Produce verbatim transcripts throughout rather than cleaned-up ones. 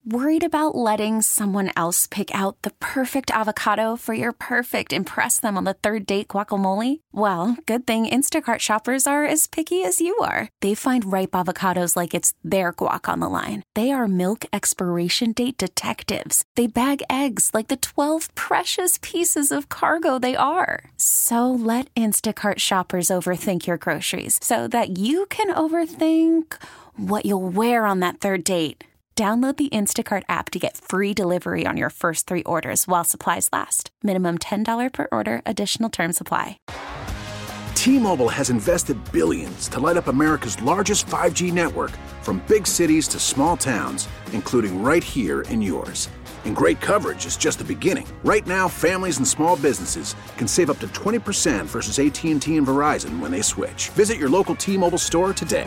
Worried about letting someone else pick out the perfect avocado for your perfect impress them on the third date guacamole? Well, good thing Instacart shoppers are as picky as you are. They find ripe avocados like it's their guac on the line. They are milk expiration date detectives. They bag eggs like the twelve precious pieces of cargo they are. So let Instacart shoppers overthink your groceries so that you can overthink what you'll wear on that third date. Download the Instacart app to get free delivery on your first three orders while supplies last. Minimum ten dollars per order. Additional terms apply. T-Mobile has invested billions to light up America's largest five G network, from big cities to small towns, including right here in yours. And great coverage is just the beginning. Right now, families and small businesses can save up to twenty percent versus A T and T and Verizon when they switch. Visit your local T-Mobile store today.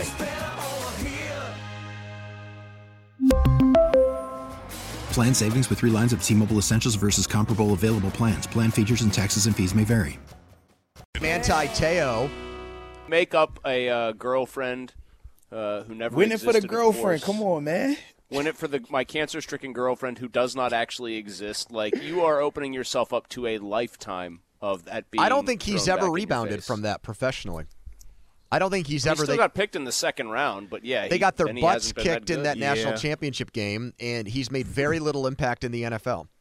Plan savings with three lines of T-Mobile Essentials versus comparable available plans. Plan features and taxes and fees may vary. Manti Te'o. Make up a uh, girlfriend uh, who never Win it existed. for the girlfriend. Come on, man. Win it for the my cancer-stricken girlfriend who does not actually exist. Like, you are opening yourself up to a lifetime of that being I don't think he's thrown ever back in your rebounded face. from that professionally. I don't think he's He ever. still they, got picked in the second round, but yeah, they he, got their then he butts hasn't been kicked that in good. that national Yeah. championship game, and he's made very little impact in the N F L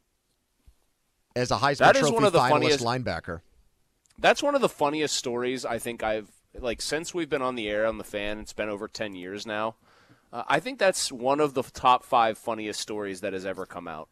as a Heisman That is Trophy one of the finalist funniest- linebacker. That's one of the funniest stories I think I've like since we've been on the air on the Fan. It's been over ten years now. Uh, I think that's one of the top five funniest stories that has ever come out.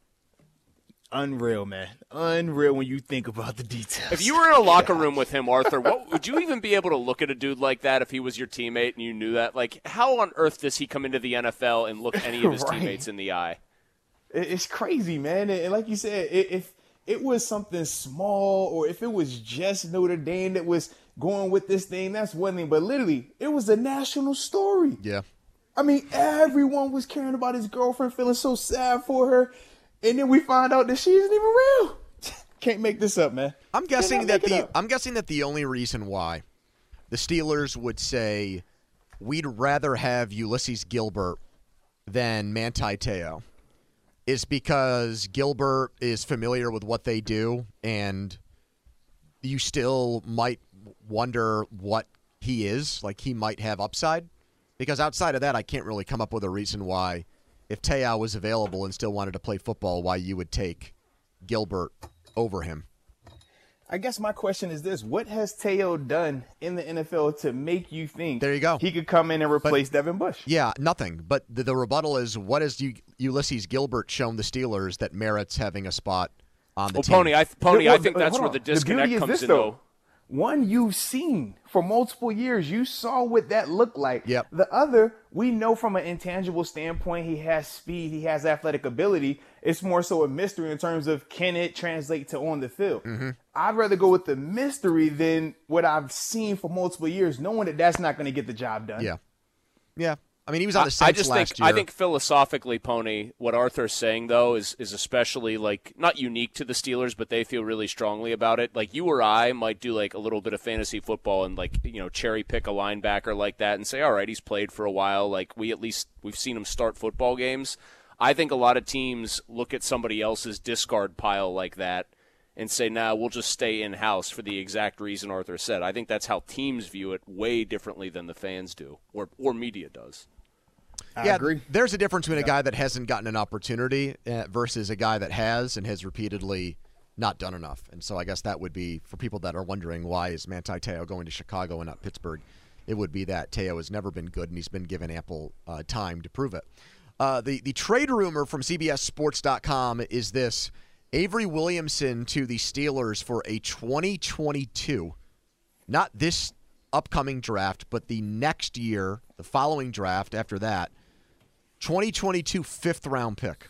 Unreal, man. Unreal when you think about the details. If you were in a locker room with him, Arthur, what would you even be able to look at a dude like that if he was your teammate and you knew that? Like, how on earth does he come into the N F L and look any of his Right. teammates in the eye? It- It's crazy, man. And like you said, i- if it was something small or if it was just Notre Dame that was going with this thing, that's one thing. But literally, it was a national story. Yeah. I mean, everyone was caring about his girlfriend, feeling so sad for her. And then we find out that she isn't even real. Can't make this up, man. I'm guessing Cannot that make it the up. I'm guessing that the only reason why the Steelers would say we'd rather have Ulysses Gilbert than Manti Te'o is because Gilbert is familiar with what they do, and you still might wonder what he is. Like, he might have upside. Because outside of that, I can't really come up with a reason why, if Te'o was available and still wanted to play football, why you would take Gilbert over him. I guess my question is this. What has Te'o done in the N F L to make you think There you go. he could come in and replace Devin Bush? Yeah, nothing. But the, the rebuttal is, what has U- Ulysses Gilbert shown the Steelers that merits having a spot on the Well, team? Pony, I Pony, Well, I think uh, that's hold where on. the beauty disconnect is comes this, in, though. though. One, you've seen for multiple years. You saw what that looked like. Yep. The other, we know from an intangible standpoint, he has speed, he has athletic ability. It's more so a mystery in terms of can it translate to on the field. Mm-hmm. I'd rather go with the mystery than what I've seen for multiple years, knowing that that's not going to get the job done. Yeah. Yeah. I mean, he was on the I, Saints I just last think year. I think philosophically, Pony, what Arthur's saying though is is especially like not unique to the Steelers, but they feel really strongly about it. Like you or I might do like a little bit of fantasy football and like you know cherry pick a linebacker like that and say, all right, he's played for a while. Like we at least we've seen him start football games. I think a lot of teams look at somebody else's discard pile like that and say, nah, we'll just stay in-house for the exact reason Arthur said. I think that's how teams view it way differently than the fans do or or media does. I yeah, agree. There's a difference between a guy that hasn't gotten an opportunity uh, versus a guy that has and has repeatedly not done enough. And so I guess that would be, for people that are wondering why is Manti Te'o going to Chicago and not Pittsburgh, it would be that Te'o has never been good and he's been given ample uh, time to prove it. Uh, the, the trade rumor from C B S Sports dot com is this: Avery Williamson to the Steelers for a twenty twenty-two, not this upcoming draft, but the next year, the following draft after that, twenty twenty-two fifth round pick.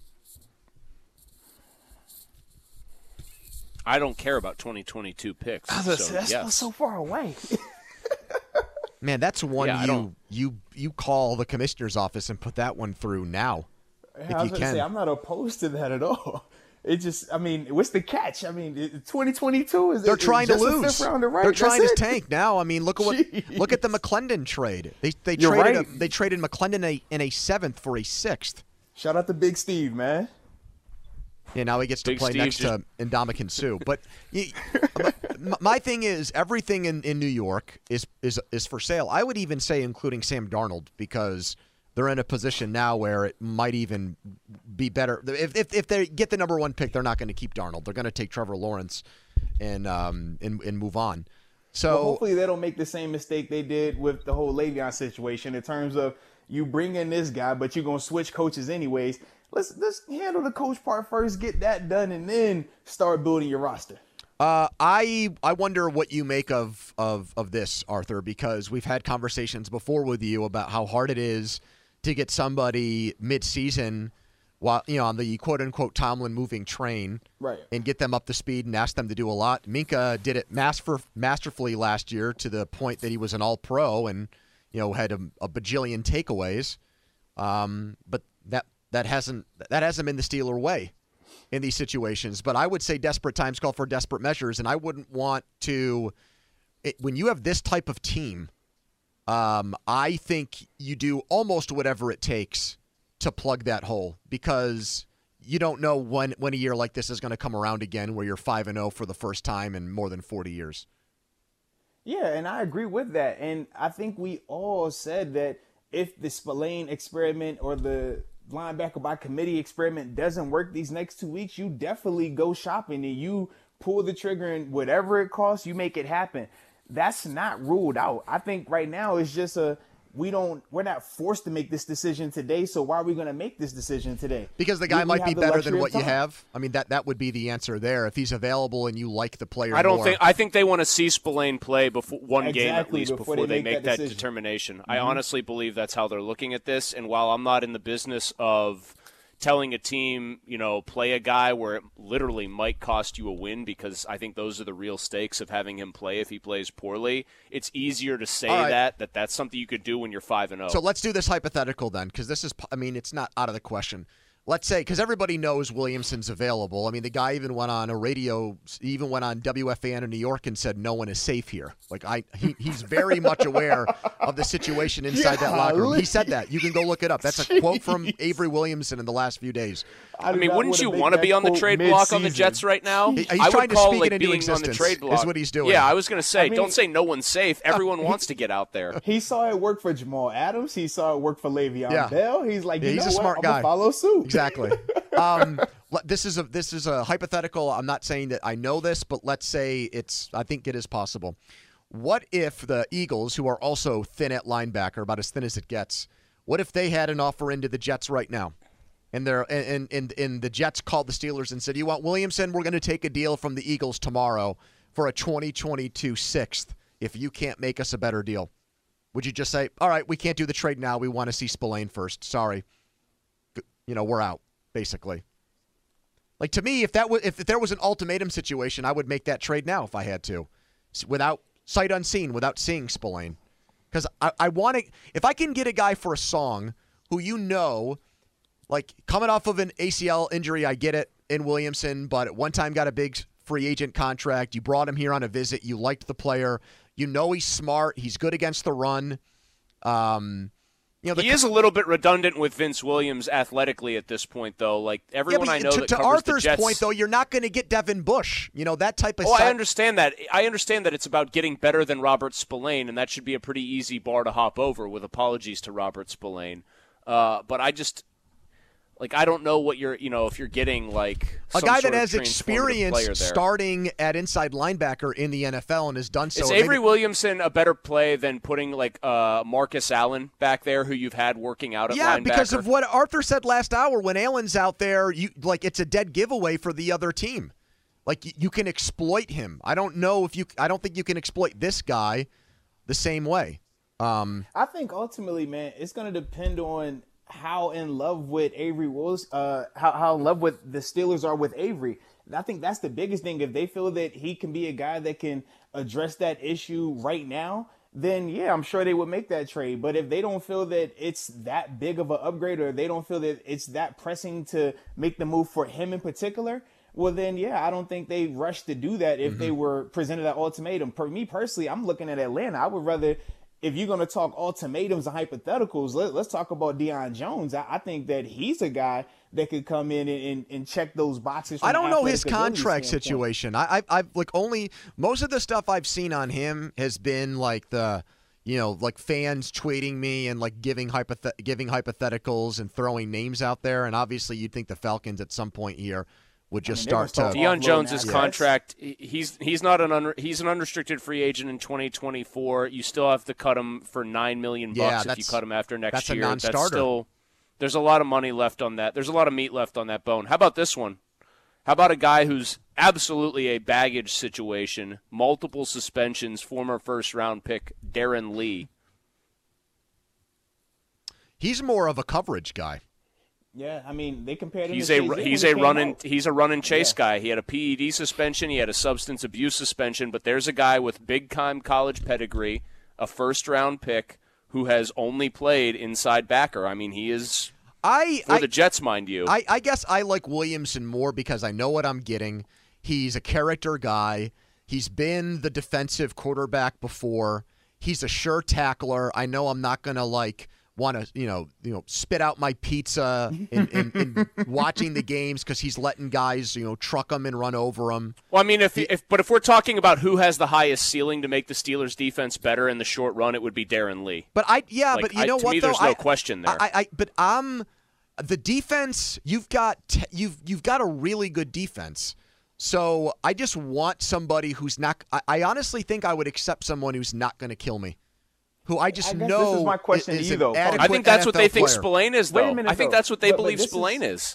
I don't care about twenty twenty-two picks. I was gonna so, say, that's yes. not so far away. Man, that's one Yeah, I you don't- you you call the commissioner's office and put that one through now. I if was you going to can. say, I'm not opposed to that at all. It just, I mean, what's the catch? I mean, it- twenty twenty-two is They're is trying to just a lose. fifth rounder, right? They're trying That's to it. tank now. I mean, look at what Jeez. look at the McClendon trade. They they You're traded right. a, they traded McClendon a, in a seventh for a sixth. Shout out to Big Steve, man. Yeah, now he gets to Big play Steve next just- to Ndamukong Suh. But he, my, my thing is, everything in, in New York is, is is for sale. I would even say including Sam Darnold, because they're in a position now where it might even be better. If if, if they get the number one pick, they're not going to keep Darnold. They're going to take Trevor Lawrence and um and, and move on. So well, hopefully they don't make the same mistake they did with the whole Le'Veon situation in terms of you bring in this guy, but you're going to switch coaches anyways. Let's let's handle the coach part first, get that done, and then start building your roster. Uh, I I wonder what you make of, of, of this, Arthur, because we've had conversations before with you about how hard it is to get somebody mid-season while you know on the quote-unquote Tomlin moving train, Right. and get them up to speed and ask them to do a lot. Minka did it master, masterfully last year to the point that he was an all-pro and you know had a, a bajillion takeaways. Um, but that that hasn't that hasn't been the Steeler way in these situations. But I would say desperate times call for desperate measures, and I wouldn't want to it, when you have this type of team. Um, I think you do almost whatever it takes to plug that hole, because you don't know when when a year like this is going to come around again where you're five and oh for the first time in more than forty years. Yeah, and I agree with that. And I think we all said that if the Spillane experiment or the linebacker by committee experiment doesn't work these next two weeks, you definitely go shopping and you pull the trigger, and whatever it costs, you make it happen. That's not ruled out. I think right now it's just a we don't we're not forced to make this decision today, so why are we going to make this decision today? Because the guy We- we might be have the better luxury than of what you time. have. I mean, that that would be the answer there. If he's available and you like the player I don't more. think. I think they want to see Spillane play before one game at Exactly, least before before, they they make make that that, decision. determination. I honestly believe that's how they're looking at this. And while I'm not in the business of telling a team, you know, play a guy where it literally might cost you a win, because I think those are the real stakes of having him play if he plays poorly. It's easier to say All right. that that that's something you could do when you're five and zero. So let's do this hypothetical then, because this is, I mean, it's not out of the question. Let's say, because everybody knows Williamson's available. I mean, the guy even went on a radio, he even went on W F A N in New York and said no one is safe here. Like, I, he, he's very much aware of the situation inside that locker room. He said that. You can go look it up. That's a quote from Avery Williamson in the last few days. I do mean, not wouldn't wanna you make want to that be on the quote trade block on the mid-season. Jets right now? He- he's I would trying to call, speak like, it into being on the existence, trade is block. what he's doing. Yeah, I was going to say, I mean- don't say no one's safe. Everyone wants to get out there. He saw it work for Jamal Adams. He saw it work for Le'Veon Yeah. Bell. He's like, you Yeah, he's know a what? smart I'm guy. gonna follow suit. Exactly. um, le- this is a this is a hypothetical. I'm not saying that I know this, but let's say it's. I think it is possible. What if the Eagles, who are also thin at linebacker, about as thin as it gets, what if they had an offer into the Jets right now? And they're and and, and the Jets called the Steelers and said, "You want Williamson? We're going to take a deal from the Eagles tomorrow for a twenty twenty-two sixth if you can't make us a better deal." Would you just say, "All right, we can't do the trade now. We want to see Spillane first. Sorry, you know, we're out." Basically, like to me, if that was if there was an ultimatum situation, I would make that trade now if I had to, S- without sight unseen, without seeing Spillane, because I, I want to. If I can get a guy for a song who you know. Like, coming off of an A C L injury, I get it, in Williamson, but at one time got a big free agent contract. You brought him here on a visit. You liked the player. You know he's smart. He's good against the run. Um, you know, the He is a little bit redundant with Vince Williams athletically at this point, though. Like, yeah, everyone but I know to, that to covers Arthur's the Jets. point, though, you're not going to get Devin Bush. You know, that type of Oh, si- I understand that. I understand that it's about getting better than Robert Spillane, and that should be a pretty easy bar to hop over, with apologies to Robert Spillane. Uh, but I just... Like, I don't know what you're, you know, if you're getting, like, A some guy sort that of has transformative experience player there. starting at inside linebacker in the N F L and has done so. Is Maybe- Avery Williamson a better play than putting, like, uh, Marcus Allen back there, who you've had working out at Yeah, linebacker? because of what Arthur said last hour. When Allen's out there, you like it's a dead giveaway for the other team. Like, you, you can exploit him. I don't know if you. I don't think you can exploit this guy the same way. Um, I think ultimately, man, it's going to depend on how in love with Avery Wills, uh, how, how in love with the Steelers are with Avery. And I think that's the biggest thing. If they feel that he can be a guy that can address that issue right now, then yeah, I'm sure they would make that trade. But if they don't feel that it's that big of an upgrade, or they don't feel that it's that pressing to make the move for him in particular, well then, yeah, I don't think they rush to do that if Mm-hmm. they were presented that ultimatum. For me personally, I'm looking at Atlanta. I would rather if you're going to talk ultimatums and hypotheticals, let, let's talk about Deion Jones. I, I think that he's a guy that could come in and, and, and check those boxes. I don't know his athletic ability contract standpoint. situation. I, I, I've like only most of the stuff I've seen on him has been like the, you know, like fans tweeting me and like giving hypothet- giving hypotheticals and throwing names out there. And obviously, you'd think the Falcons at some point here would just I mean, start to. Deion Jones's assets. contract, he's he's not an un, he's an unrestricted free agent in twenty twenty-four. You still have to cut him for nine million Yeah, bucks if you that's- cut him after next that's a year. non-starter. That's still there's a lot of money left on that. There's a lot of meat left on that bone. How about this one? How about a guy who's absolutely a baggage situation, multiple suspensions, former first round pick Darren Lee. He's more of a coverage guy. Yeah, I mean, they compared him He's to a Shazier he's when a he run came and out. he's a run and chase Yeah. guy. He had a P E D suspension, he had a substance abuse suspension, but there's a guy with big time college pedigree, a first round pick who has only played inside backer. I mean, he is I for I, the Jets, mind you. I, I guess I like Williamson more because I know what I'm getting. He's a character guy. He's been the defensive quarterback before. He's a sure tackler. I know I'm not gonna like want to you know you know spit out my pizza in, in, in watching the games because he's letting guys you know truck him and run over him. Well, I mean, if, if but if we're talking about who has the highest ceiling to make the Steelers' defense better in the short run, it would be Darren Lee. But I yeah, Like, but you I- know to what me, though? there's no I- question there. I, I but um, the defense you've got t- you've you've got a really good defense. So I just want somebody who's not. I, I honestly think I would accept someone who's not going to kill me, who I just I guess know this is my question is to you, an though. adequate I think that's what N F L they think player. Spillane is, Wait a though. minute, I think though. that's what they But- but believe this is- Spillane is.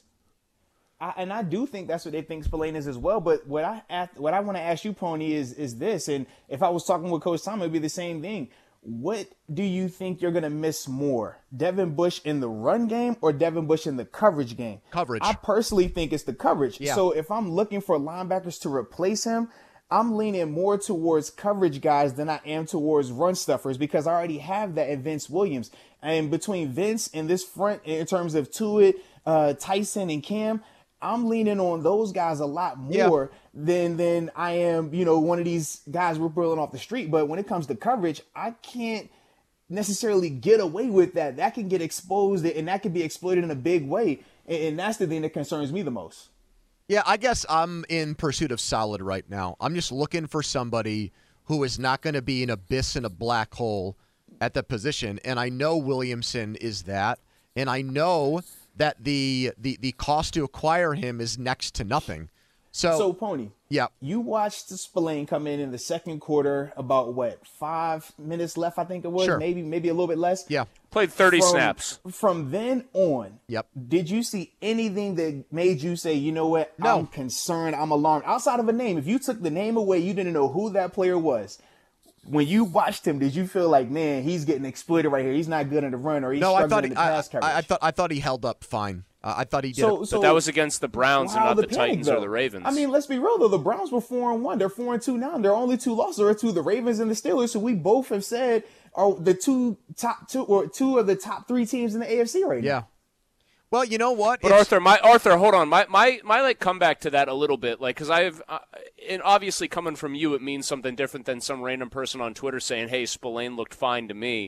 I, and I do think that's what they think Spillane is as well. But what I ask- what I want to ask you, Pony, is is this. And if I was talking with Coach Tom, it would be the same thing. What do you think you're going to miss more, Devin Bush in the run game or Devin Bush in the coverage game? Coverage. I personally think it's the coverage. Yeah. So if I'm looking for linebackers to replace him, I'm leaning more towards coverage guys than I am towards run stuffers because I already have that in Vince Williams. And between Vince and this front, in terms of Tuitt, uh, Tyson, and Cam, I'm leaning on those guys a lot more Yeah. than than I am, you know, one of these guys we're pulling off the street. But when it comes to coverage, I can't necessarily get away with that. That can get exposed and that can be exploited in a big way. And, and that's the thing that concerns me the most. Yeah, I guess I'm in pursuit of solid right now. I'm just looking for somebody who is not going to be an abyss in a black hole at the position, and I know Williamson is that, and I know that the the, the cost to acquire him is next to nothing. So, So, Pony, yeah, you watched Spillane come in in the second quarter, about what, five minutes left, I think it was, Sure. maybe maybe a little bit less. yeah, Played thirty From- snaps. From then on, Yep. did you see anything that made you say, you know what, No. I'm concerned, I'm alarmed? Outside of a name, if you took the name away, you didn't know who that player was. When you watched him, did you feel like, man, he's getting exploited right here? He's not good in the run, or he's no, I struggling thought in he, the I, pass coverage. I, I thought I thought he held up fine. Uh, I thought he did. So, a- so But that was against the Browns and Wow, not the, panic, Titans or though. the Ravens. I mean, let's be real though. The Browns were four and one. They're four and two now. Their only two losses are to the Ravens and the Steelers, who we both have said are the two top two or two of the top three teams in the A F C right now. yeah. Well, you know what? But It's- Arthur, my Arthur, hold on. My my my like come back to that a little bit, like because I've uh, and obviously coming from you, it means something different than some random person on Twitter saying, "Hey, Spillane looked fine to me."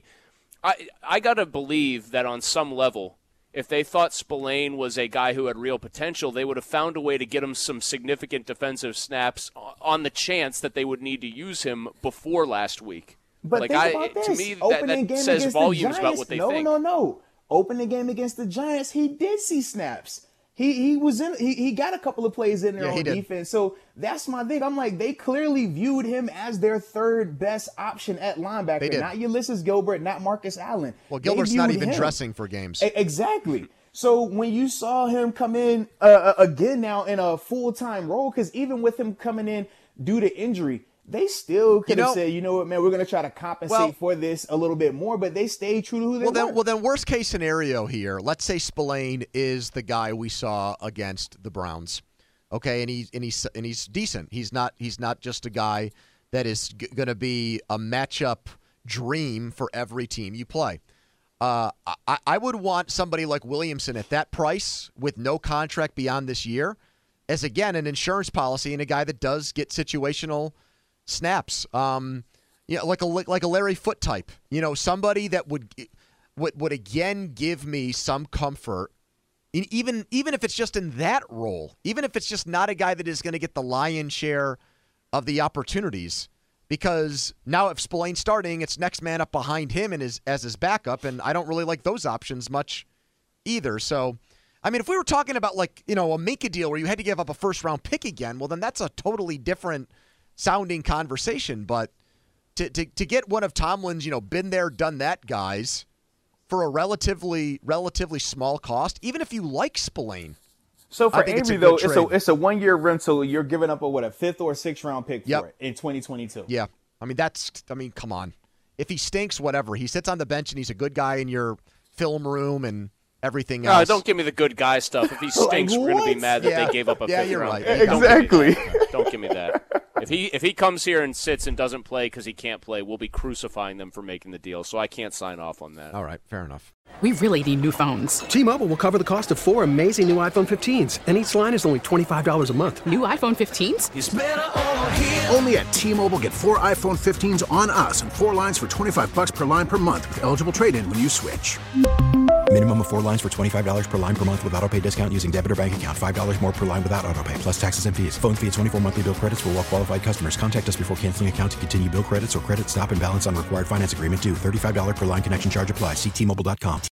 I I gotta believe that on some level, if they thought Spillane was a guy who had real potential, they would have found a way to get him some significant defensive snaps on the chance that they would need to use him before last week. But like think I, about this. to me, that, Opening that game says against volumes the Giants, about what they no, think. No, no, no. Opening game against the Giants, he did see snaps. He he was in. He, he got a couple of plays in there Yeah, he on did. defense. So that's my thing. I'm like, they clearly viewed him as their third best option at linebacker. They did. Not Ulysses Gilbert, not Marcus Allen. well, They Gilbert's not viewed even him. dressing for games. E- Exactly. So when you saw him come in uh, again now in a full-time role, because even with him coming in due to injury, they still could You have know- said, you know what, man, we're going to try to compensate Well- for this a little bit more, but they stayed true to who they Well then, were. well then, worst case scenario here. Let's say Spillane is the guy we saw against the Browns, okay, and he's and he's and he's decent. He's not he's not just a guy that is g- going to be a matchup dream for every team you play. Uh, I, I would want somebody like Williamson at that price with no contract beyond this year, as again an insurance policy and a guy that does get situational snaps. Um, Yeah, like a like a Larry Foote type. You know, somebody that would would would again give me some comfort. Even even if it's just in that role, even if it's just not a guy that is going to get the lion's share of the opportunities, because now if Spillane's starting, it's next man up behind him and his, as his backup, and I don't really like those options much either. So, I mean, if we were talking about like, you know, a Minka deal where you had to give up a first-round pick again, well, then that's a totally different sounding conversation. But to, to, to get one of Tomlin's, you know, been there, done that guys for a relatively relatively small cost, even if you like Spillane. So for Avery, it's though, it's a it's a one year rental. You're giving up a what a fifth or sixth round pick yep. for it in twenty twenty-two. Yeah, I mean that's I mean come on. If he stinks, whatever. He sits on the bench and he's a good guy in your film room and everything no, else. Don't give me the good guy stuff. If he stinks, like, we're going to be mad that yeah. they gave up a yeah, fifth you're round right. pick. Exactly. Don't give me that. Don't give me that. If he if he comes here and sits and doesn't play because he can't play, we'll be crucifying them for making the deal. So I can't sign off on that. All right, fair enough. We really need new phones. T-Mobile will cover the cost of four amazing new iPhone fifteens, and each line is only twenty-five dollars a month. New iPhone fifteens? It's better over here. Only at T-Mobile, get four iPhone fifteens on us and four lines for twenty-five bucks per line per month with eligible trade-in when you switch. Minimum of four lines for twenty-five dollars per line per month with autopay discount using debit or bank account. five dollars more per line without autopay, plus taxes and fees. Phone fee at twenty-four monthly bill credits for well-qualified customers. Contact us before canceling account to continue bill credits or credit stop and balance on required finance agreement due. thirty-five dollars per line connection charge applies. See T Mobile dot com.